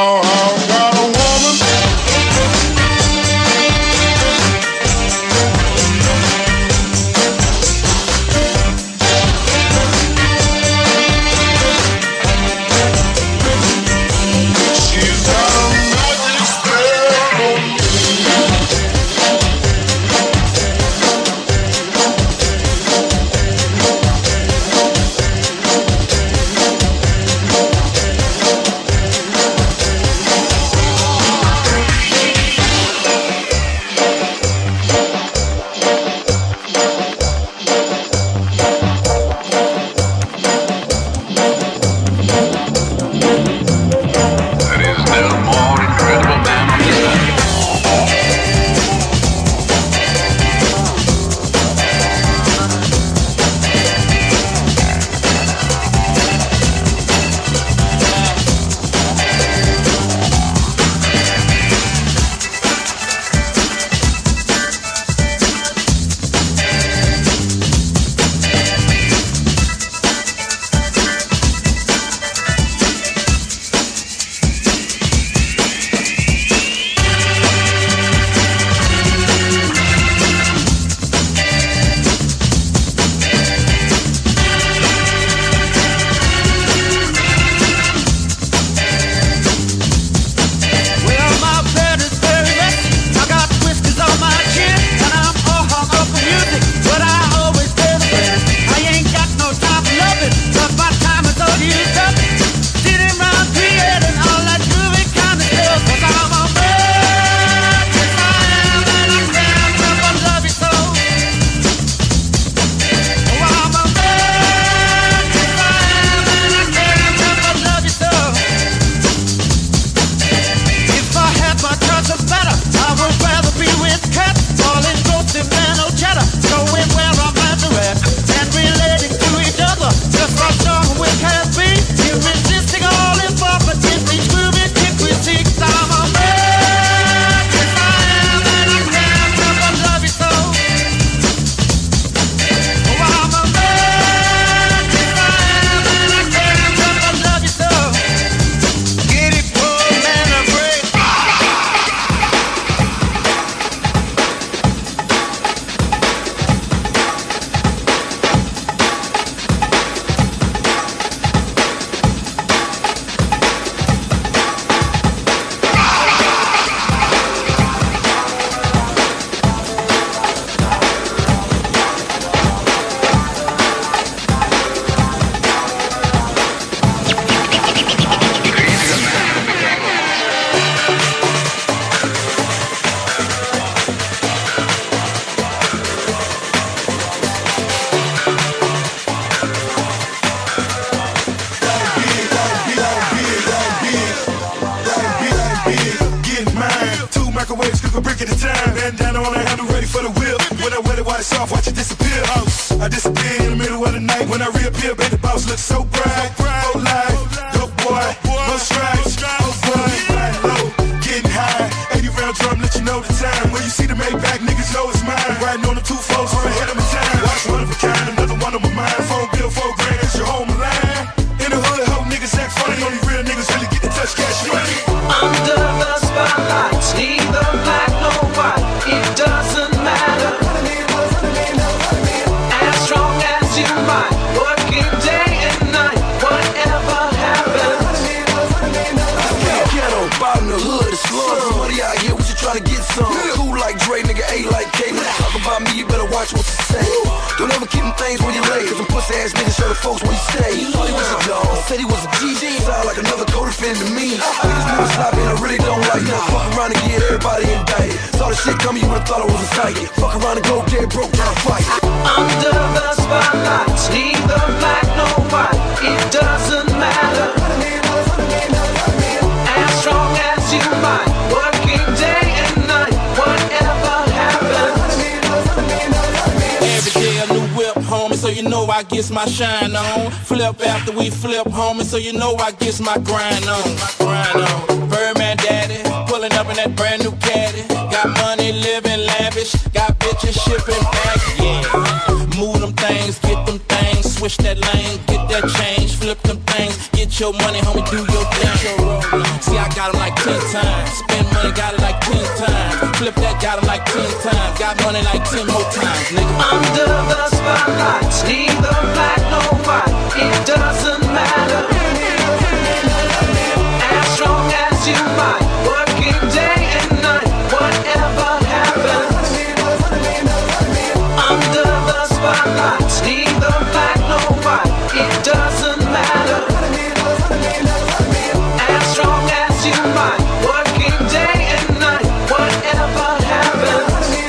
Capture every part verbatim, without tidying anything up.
I gets my shine on. Flip after we flip, homie, so you know I gets my grind on. Grind on. Birdman daddy, pulling up in that brand new caddy. Got money, living lavish. Got bitches shipping back, yeah. Move them things, get them things. Switch that lane, get that change. Flip them things, get your money, homie, do your thing. See, I got 'em like ten times. Spend money, got it like ten times. Flip that, got 'em like ten times. Got money like ten more times, nigga. Under the spotlight, neither black nor white, it doesn't matter. As strong as you might, working day and night, whatever happens. Under the spotlight, neither black nor white, it doesn't matter. As strong as you might, working day and night, whatever happens.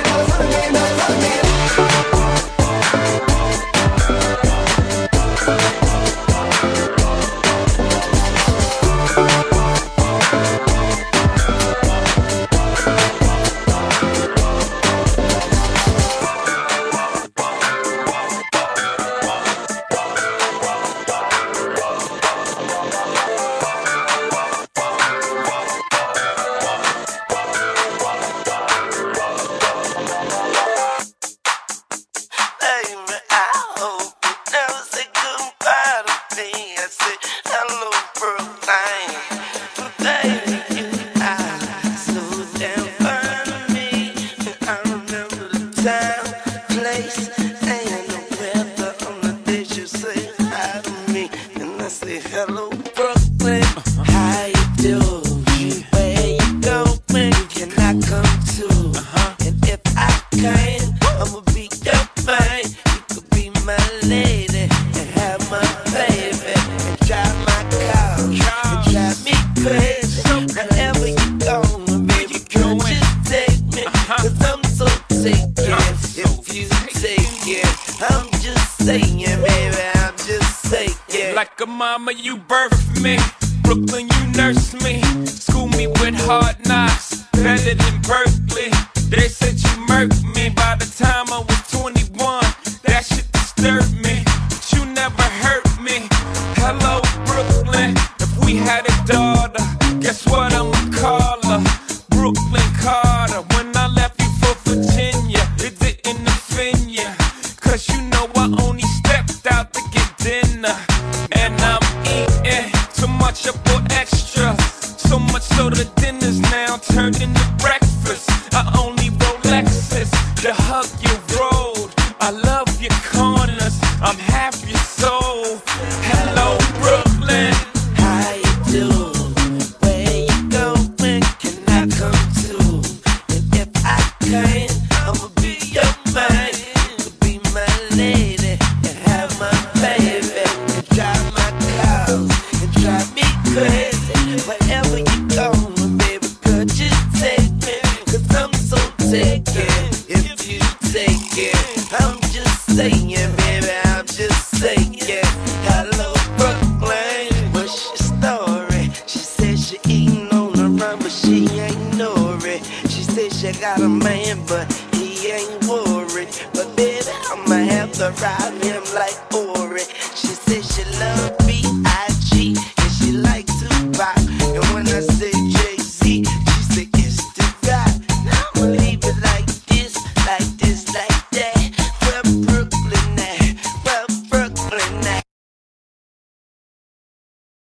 Like a mama, you birthed me. Brooklyn, you nursed me. School me with hard knocks. Better than Berkeley. They said you murked me by the time I was twenty-one. That shit disturbed me, but you never hurt me. Hello, Brooklyn. If we had a daughter, guess what I'ma call her? Brooklyn Carter. When I left you for Virginia, it didn't offend ya, cause you know I only stepped out to get dinner. And I'm eating too much up for extra. So much so the dinner's now turned into breakfast. I only roll Lexus to hug your road. I love your corners, I'm half your soul. Hello, Brooklyn. How you doing? Where you going? Can I come too? And if I can, I'ma be your man. You'll be my lady and have my baby and drive my cars and drive me crazy. Wherever you going, baby, could you take me? Cause I'm so taken if you take it. I'm just saying, baby, I'm just saying. Hello, Brooklyn, what's your story? She said she eating on the run, but she ain't know it. She said she got a man, but he ain't worried. But baby, I'ma have to ride him like